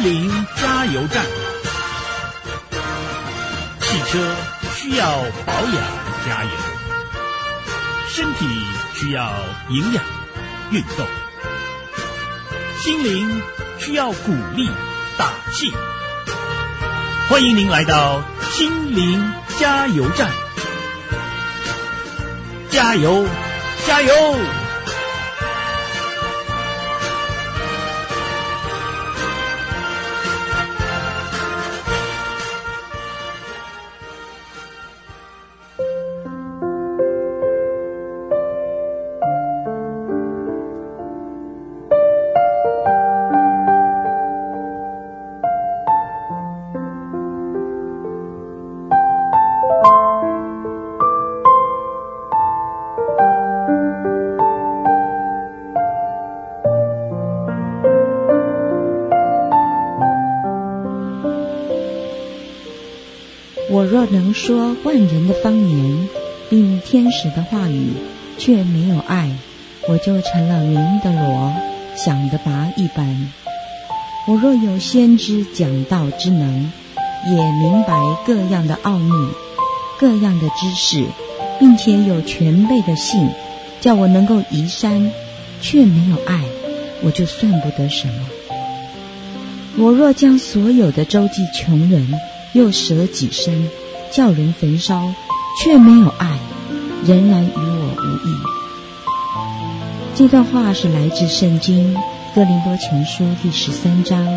灵加油站。汽车需要保养加油，身体需要营养运动，心灵需要鼓励打气。欢迎您来到心灵加油站，加油加油！ 我若能说万人的方言，并天使的话语，却没有爱，我就成了明的罗，响的拔一般。我若有先知讲道之能，也明白各样的奥秘，各样的知识，并且有全备的信，叫我能够移山，却没有爱，我就算不得什么。我若将所有的周济穷人，又舍己身，叫人焚烧，却没有爱，仍然与我无益。这段话是来自圣经哥林多前书第13章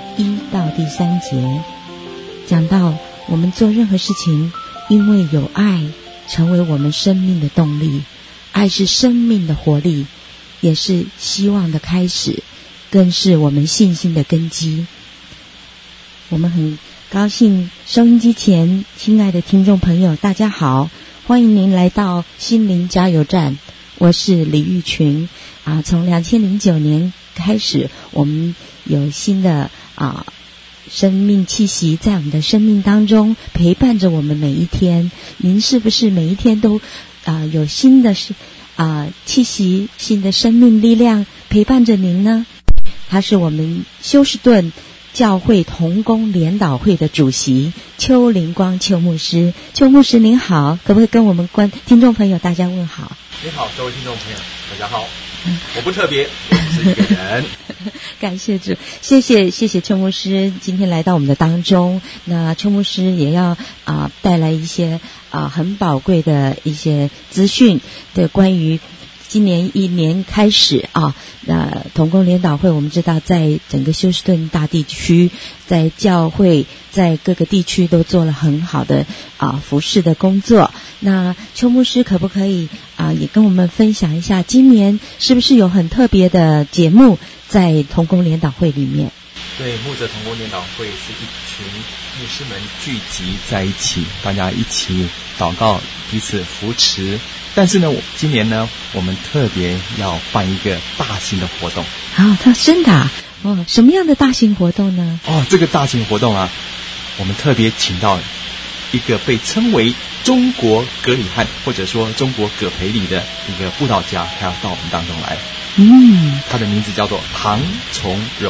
1到第3节，讲到我们做任何事情，因为有爱成为我们生命的动力，爱是生命的活力，也是希望的开始，更是我们信心的根基。我们很高兴收音机前亲爱的听众朋友大家好，欢迎您来到心灵加油站，我是李玉群。从2009年开始，我们有新的生命气息在我们的生命当中陪伴着我们每一天。您是不是每一天都有新的气息，新的生命力量陪伴着您呢？他是我们休士顿教会同工联导会的主席邱灵光邱牧师。邱牧师您好，可不可以跟我们听众朋友大家问好？ 你好，各位听众朋友大家好。我不特别，我只是一个人。 感谢主，谢谢邱牧师今天来到我们的当中。那邱牧师也要带来一些很宝贵的一些资讯的关于今年一年开始同工联导会，我们知道在整个休斯顿大地区，在教会在各个地区都做了很好的服事的工作。那邱牧师可不可以也跟我们分享一下，今年是不是有很特别的节目在同工联导会里面？ 对，牧者同工联导会是一群牧师们聚集在一起，大家一起祷告，彼此扶持。但是呢，今年呢，我们特别要办一个大型的活动。 他真的什么样的大型活动呢？ 这个大型活动我们特别请到一个被称为中国葛理翰或者说中国葛培理的一个布道家，他要到我们当中来。他的名字叫做唐崇荣。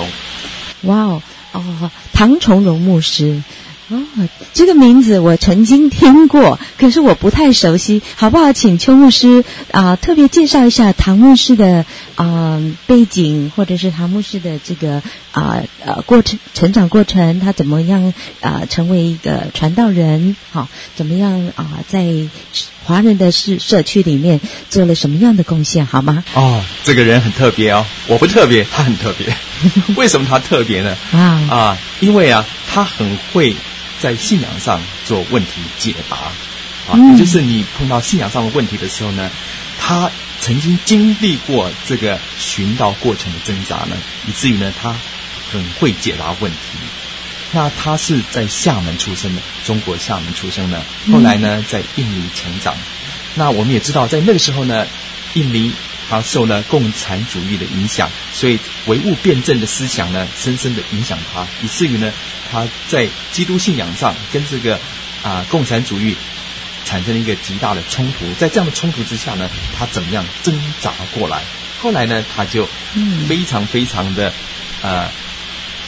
唐崇荣牧师。这个名字我曾经听过，可是我不太熟悉，好不好请邱牧师特别介绍一下唐牧师的背景，或者是唐牧师的这个过程成长过程，他怎么样成为一个传道人，怎么样在华人的社区里面做了什么样的贡献，好吗？ 这个人很特别我不特别，他很特别。为什么他特别呢？因为他很会在信仰上做问题解答也就是你碰到信仰上的问题的时候呢，他曾经经历过这个寻道过程的挣扎呢，以至于呢他很会解答问题。那他是在厦门出生的，中国厦门出生的，后来呢在印尼成长。那我们也知道在那个时候呢，印尼他受了共产主义的影响，所以唯物辩证的思想呢深深的影响他，以至于呢他在基督信仰上跟这个共产主义产生了一个极大的冲突。在这样的冲突之下呢，他怎么样挣扎过来？后来呢他就非常非常的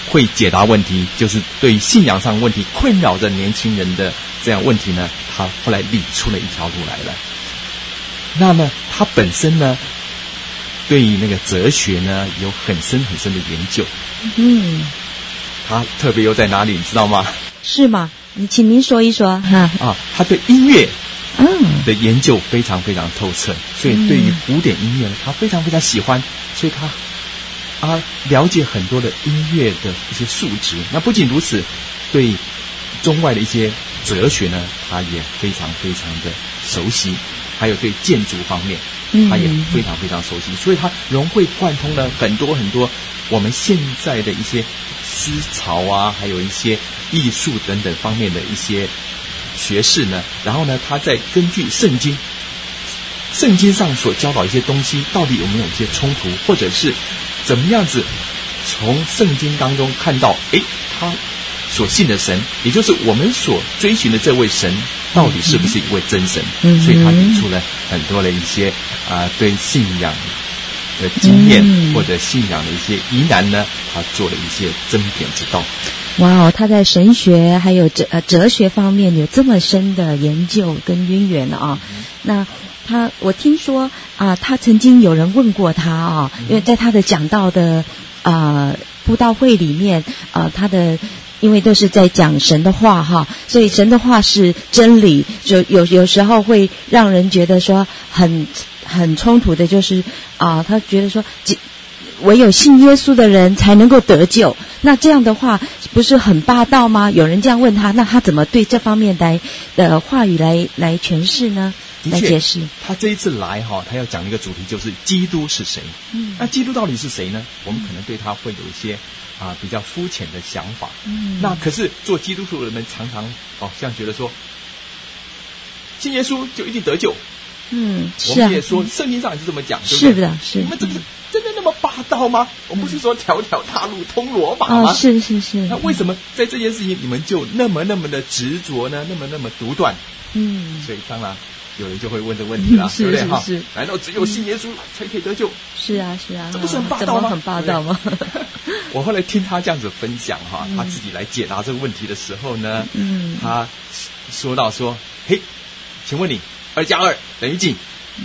会解答问题，就是对于信仰上问题困扰着年轻人的这样问题呢，他后来理出了一条路来了。那么他本身呢，对于那个哲学呢有很深很深的研究。他特别又在哪里，你知道吗？ 是吗？请您说一说哈。 他对音乐的研究非常非常透彻，所以对于古典音乐呢，他非常非常喜欢，所以他了解很多的音乐的一些数值。那不仅如此，对中外的一些哲学呢，他也非常非常的熟悉，还有对建筑方面，他也非常非常熟悉，所以他融会贯通了很多很多我们现在的一些思潮啊，还有一些艺术等等方面的一些学识呢。然后呢，他再根据圣经上所教导一些东西，到底有没有一些冲突，或者是怎么样子从圣经当中看到，他所信的神，也就是我们所追寻的这位神，到底是不是一位真神？所以他提出了很多的一些对信仰的经验或者信仰的一些疑难呢，他做了一些争辩之道。 哇，他在神学还有哲学方面有这么深的研究跟渊源啊！那我听说他曾经有人问过他因为在他的讲道的布道会里面因为都是在讲神的话所以神的话是真理，就有时候会让人觉得说很冲突的，就是他觉得说唯有信耶稣的人才能够得救，那这样的话不是很霸道吗？有人这样问他，那他怎么对这方面的话语来诠释呢？来解释。 他这一次来他要讲一个主题，就是基督是谁。那基督到底是谁呢？我们可能对他会有一些比较肤浅的想法。那可是做基督徒的人们常常像觉得说，信耶稣就一定得救。我们也说圣经上也是这么讲，对不对？ 是的，是。 你们这不是真的那么霸道吗？我不是说条条大路通罗马吗？ 是。 那为什么在这件事情你们就那么的执着呢？那么独断？所以当然有人就会问这个问题了，对不对？ 是。 难道只有信耶稣才可以得救？ 是啊， 这不是很霸道吗？ 怎么很霸道吗？ 我后来听他这样子分享他自己来解答这个问题的时候呢，他说到说，嘿，请问你2+2等于几？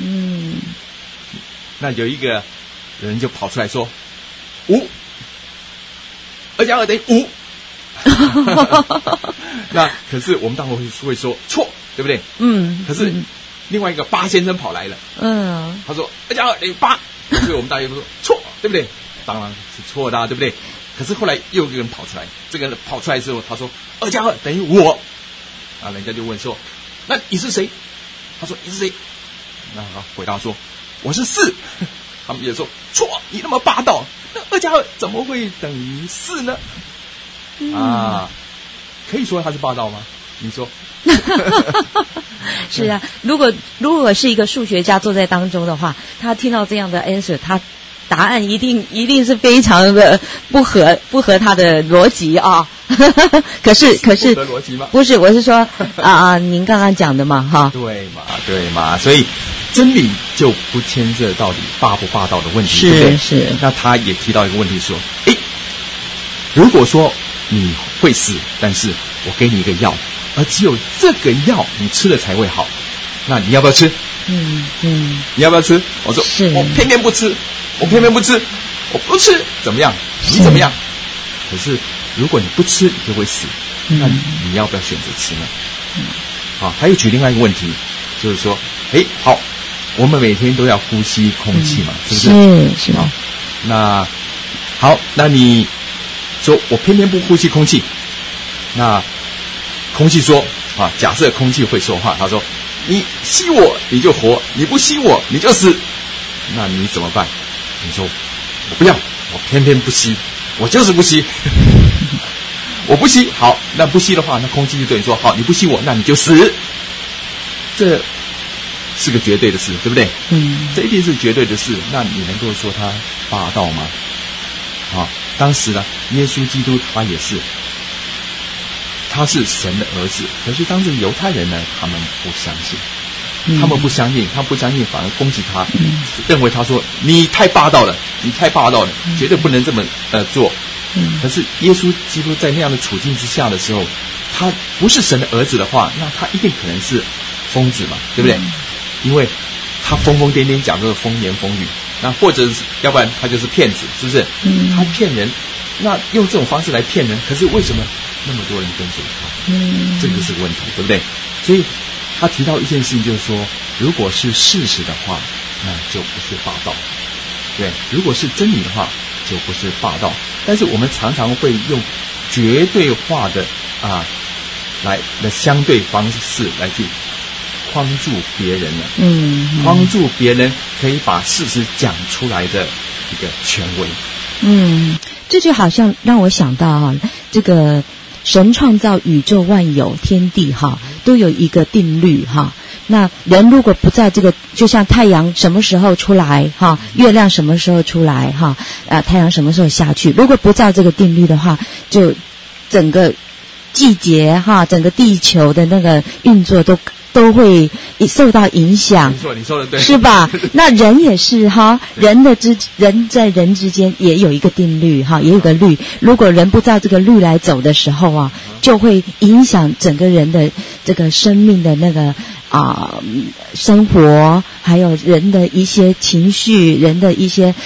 那有一个人就跑出来说5，2+2等于5。那可是我们当然会说错，对不对？可是另外一个8先生跑来了，他说2+2等于8，所以我们大家都说错，对不对？当然是错的，对不对？可是后来又有一个人跑出来，这个人跑出来之后，他说2+2等于5，人家就问说，那你是谁？他说你是谁？那他回答说我是4。他们也说错，你那么霸道，那2+2怎么会等于4呢？可以说他是霸道吗？你说？ 是啊，如果是一个数学家坐在当中的话，他听到这样的 answer， 他答案一定是非常的不合他的逻辑可是不合逻辑吗？ 不是，我是说您刚刚讲的嘛对嘛，所以真理就不牵涉到底霸不霸道的问题，对不对？ 是。 那他也提到一个问题说，如果说你会死，但是我给你一个药，而只有这个药你吃了才会好，那你要不要吃？你要不要吃？我说我偏偏不吃，我不吃，怎么样？你怎么样？可是如果你不吃，你就会死，那你要不要选择吃呢？还有举另外一个问题，就是说，好，我们每天都要呼吸空气嘛，是不是？ 是。 那好，那你说我偏偏不呼吸空气，那空气说假设空气会说话，他说你吸我你就活，你不吸我你就死，那你怎么办？你说我不要，我偏偏不吸，我就是不吸。我不吸，好，那不吸的话，那空气就对你说，好，你不吸我，那你就死。这是个绝对的事，对不对？这一定是绝对的事。那你能够说他霸道吗？当时呢，耶稣基督他也是，他是神的儿子。可是当时犹太人呢，他们不相信，他不相信，反而攻击他，认为他说你太霸道了，绝对不能这么做。 可是耶稣基督在那样的处境之下的时候，他不是神的儿子的话，那他一定可能是疯子嘛，对不对？因为他疯疯癫癫讲这个风言风语，那或者是要不然他就是骗子，是不是？他骗人，那用这种方式来骗人，可是为什么那么多人跟随他？这就是个问题，对不对？所以他提到一件事情，就是说，如果是事实的话，那就不是霸道，对；如果是真理的话，就不是霸道。但是我们常常会用绝对化的来的相对方式来去框住别人了，框住别人可以把事实讲出来的一个权威。 这就好像让我想到这个神创造宇宙万有天地都有一个定律那人如果不在这个，就像太阳什么时候出来月亮什么时候出来太阳什么时候下去，如果不照这个定律的话，就整个季节整个地球的那个运作都会受到影响。 没错，你说的对， 是吧？那人也是人在人之间也有一个定律也有个律。如果人不照这个律来走的时候就会影响整个人的这个生命的那个生活，还有人的一些情绪，人的一些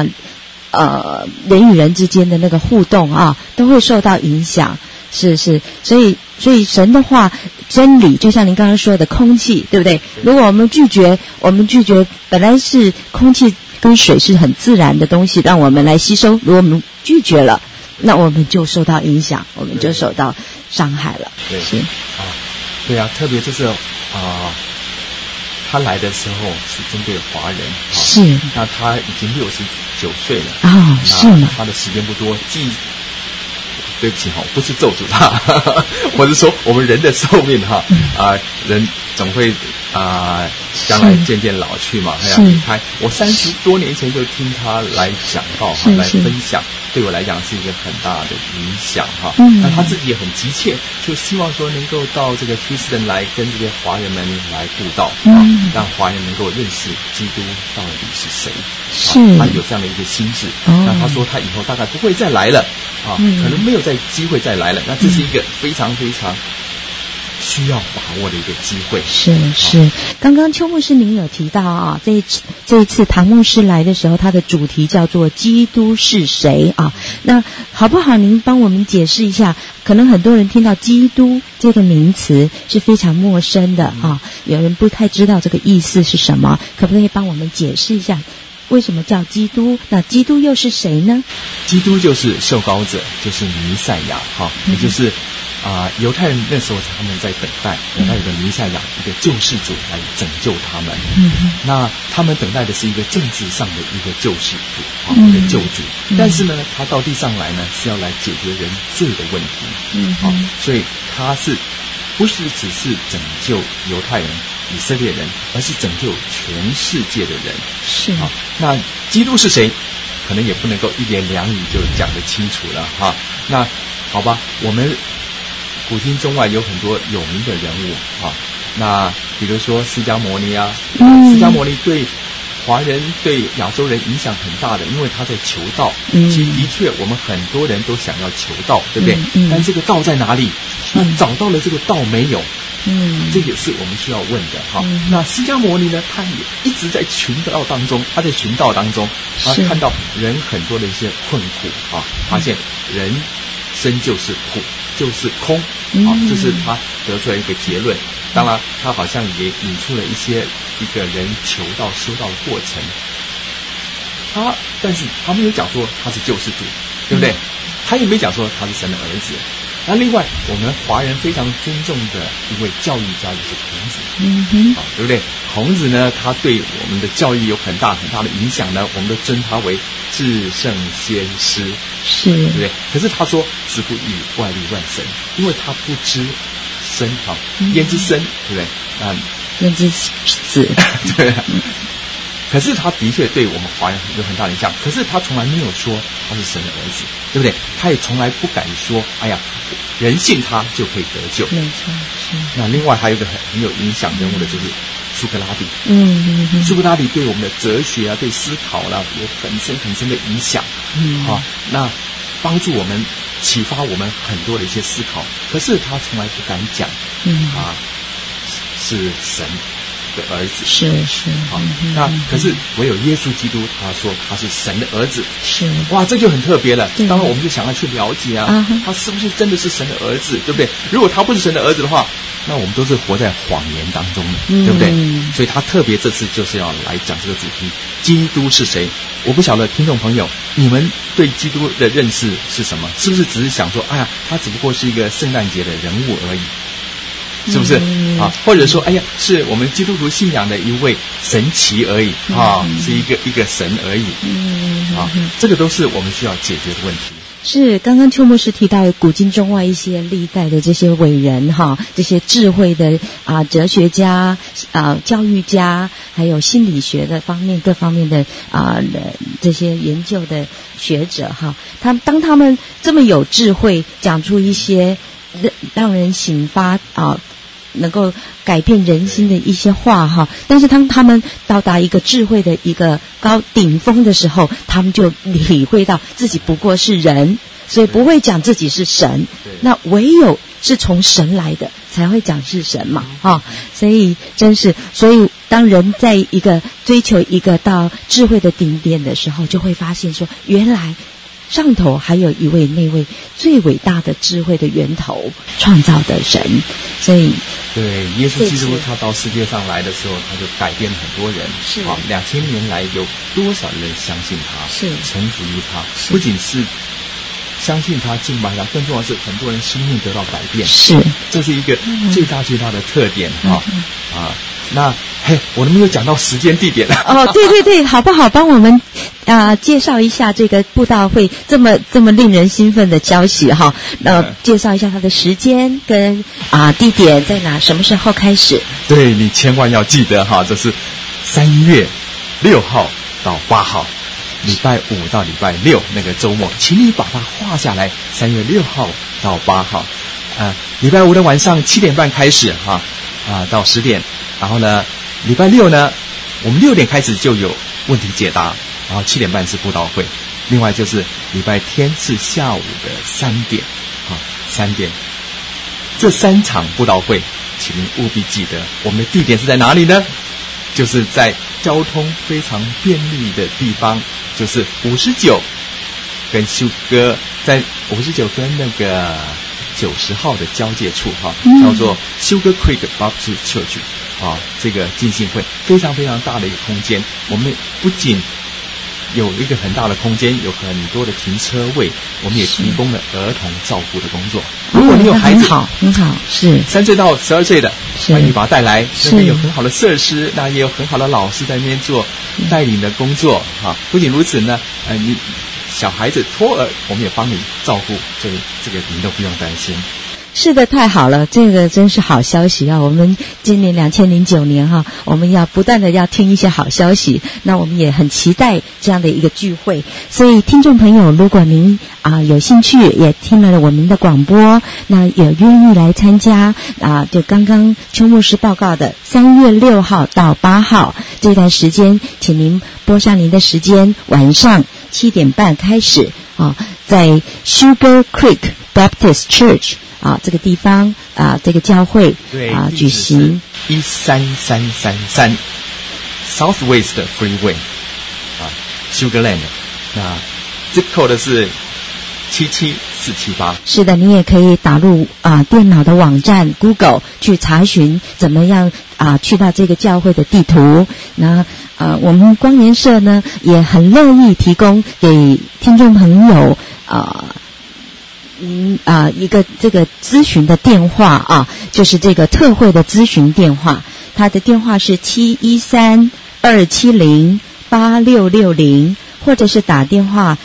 人与人之间的那个互动都会受到影响。是，所以神的话，真理就像您刚刚说的空气，对不对？如果我们拒绝本来是空气跟水是很自然的东西，让我们来吸收，如果我们拒绝了，那我们就受到影响，我们就受到伤害了。 对，是对啊，特别就是他来的时候是针对华人， 是， 那他已经69岁了是吗？ 他的时间不多，对不起不是咒诅他，我是说我们人的寿命人总会将来渐渐老去嘛，还要离开。我30多年前就听他来讲道来分享，对我来讲是一个很大的影响那他自己也很急切，就希望说能够到这个休斯顿来跟这些华人们来布道让华人能够认识基督到底是谁。他有这样的一个心智。那他说他以后大概不会再来了可能没有再机会再来了。那这是一个非常非常需要把握的一个机会。 是。刚刚邱牧师您有提到这一次唐牧师来的时候，他的主题叫做基督是谁那好不好您帮我们解释一下？可能很多人听到基督这个名词是非常陌生的有人不太知道这个意思是什么，可不可以帮我们解释一下为什么叫基督？那基督又是谁呢？ 基督就是受膏者，就是弥赛亚也就是犹太人那时候他们在等待有个弥赛亚，一个救世主来拯救他们那他们等待的是一个政治上的一个救世主一个救主但是呢他到地上来呢是要来解决人罪的问题所以他是不是只是拯救犹太人以色列人，而是拯救全世界的人。 是那基督是谁？可能也不能够一言两语就讲得清楚了那好吧，我们古今中外有很多有名的人物那比如说释迦牟尼释迦牟尼对华人对亚洲人影响很大的，因为他在求道其实的确我们很多人都想要求道，对不对但这个道在哪里？那找到了这个道没有？这也是我们需要问的那释迦牟尼呢，他也一直在寻道当中，他在寻道当中他看到人很多的一些困苦发现人生就是苦就是空这是他得出来一个结论。当然他好像也引出了一个人求道修道的过程但是他没有讲说他是救世主，对不对他也没讲说他是神的儿子。那另外我们华人非常尊重的一位教育家就是孔子对不对？孔子呢他对我们的教育有很大很大的影响呢，我们都尊他为至圣先师对不对？可是他说子不语外力乱神，因为他不知生焉知生，对不对？ 焉知死对可是他的确对我们华人有很大的影响，可是他从来没有说他是神的儿子，对不对？他也从来不敢说哎呀人信他就可以得救。 没错那另外还有一个很有影响人物的就是苏格拉底苏格拉底对我们的哲学对思考有很深很深的影响那帮助我们、启发我们很多的一些思考。可是他从来不敢讲，是神的儿子， 是好，那可是唯有耶稣基督，他说他是神的儿子， 是哇，这就很特别了。当然我们就想要去了解他是不是真的是神的儿子，对不对？如果他不是神的儿子的话，那我们都是活在谎言当中的，对不对？所以他特别这次就是要来讲这个主题，基督是谁？我不晓得听众朋友，你们对基督的认识是什么？是不是只是想说，哎呀，他只不过是一个圣诞节的人物而已？是不是或者说，哎呀，是我们基督徒信仰的一位神奇而已是一个神而已这个都是我们需要解决的问题。 是，刚刚邱牧师提到古今中外一些历代的这些伟人这些智慧的哲学家教育家，还有心理学的方面各方面的这些研究的学者当他们这么有智慧，讲出一些让人醒发能够改变人心的一些话但是当他们到达一个智慧的一个顶峰的时候，他们就体会到自己不过是人，所以不会讲自己是神。那唯有是从神来的才会讲是神嘛所以所以当人在一个追求一个到智慧的顶点的时候，就会发现说，原来上头还有一位那位最伟大的智慧的源头创造的神。所以对耶稣基督他到世界上来的时候，他就改变了很多人2000年来有多少人相信他，臣服于他，不仅是相信他敬拜他，更重要的是很多人生命得到改变，这是一个最大的特点那我能不能讲到时间地点了对，好不好？帮我们介绍一下这个布道会这么令人兴奋的消息介绍一下它的时间跟地点在哪，什么时候开始？ 对，你千万要记得这是3月6号到8号，礼拜5到礼拜6那个周末，请你把它画下来。3月6号到8号，礼拜5的晚上7点半开始到10点，然后呢，礼拜6呢，我们6点开始就有问题解答，然后7点半是布道会。另外就是礼拜天是下午的3点3点，这3场布道会，请您务必记得，我们的地点是在哪里呢？就是在交通非常便利的地方，就是59跟修哥，在59跟那个90号的交界处叫做 Sugar Creek Baptist Church 这个浸信会非常非常大的一个空间。我们不仅有一个很大的空间，有很多的停车位，我们也提供了儿童照顾的工作。如果你有孩子很好是3 岁到12岁的，欢迎把他带来，那边有很好的设施，那也有很好的老师在那边做带领的工作不仅如此呢，你小孩子托儿，我们也帮你照顾，所以这个您都不用担心。 是的，太好了，这个真是好消息我们今年2009年我们要不断的要听一些好消息，那我们也很期待这样的一个聚会。所以听众朋友，如果您有兴趣，也听了我们的广播，那也愿意来参加就刚刚邱牧师报告的3月6号到8号这段时间，请您拨上您的时间，晚上7点半开始在 Sugar Creek Baptist Church这个地方这个教会举行 13333 Southwest Freeway Sugarland， 那 zip code 是77478。 是的，你也可以打入电脑的网站 Google 去查询怎么样去到这个教会的地图。那我们光研社呢也很乐意提供给听众朋友一个这个咨询的电话就是这个特会的咨询电话，它的电话是713-270-8660，或者是打电话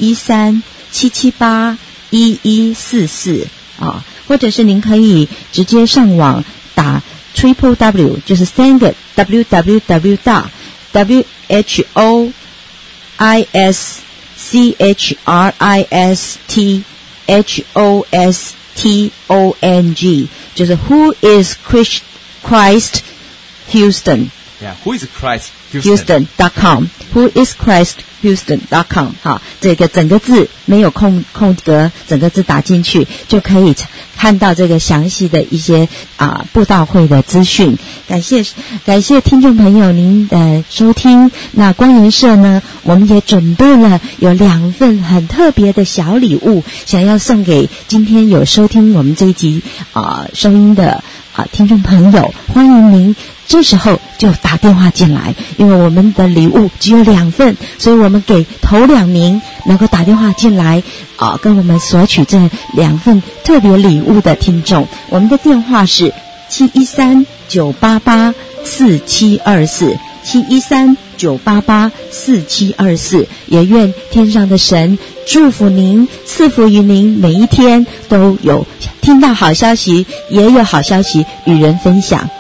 713-778-1144或者是您可以直接上网打 www 就是3个 www.whoischristhosting 就是 Who is Christ Houston Who is Christ Houston.com whoischristhouston.com 好，这个整个字没有空格，整个字打进去就可以看到这个详细的一些布道会的资讯。感谢听众朋友您的收听。那光源社呢，我们也准备了有2份很特别的小礼物，想要送给今天有收听我们这一集收音的听众朋友。欢迎您这时候就打电话进来，因为我们的礼物只有2份，所以我们给头2名能够打电话进来跟我们索取这2份特别礼物的听众。我们的电话是713-988-4724，713-988-4724。也愿天上的神祝福您，赐福于您，每一天都有听到好消息，也有好消息与人分享。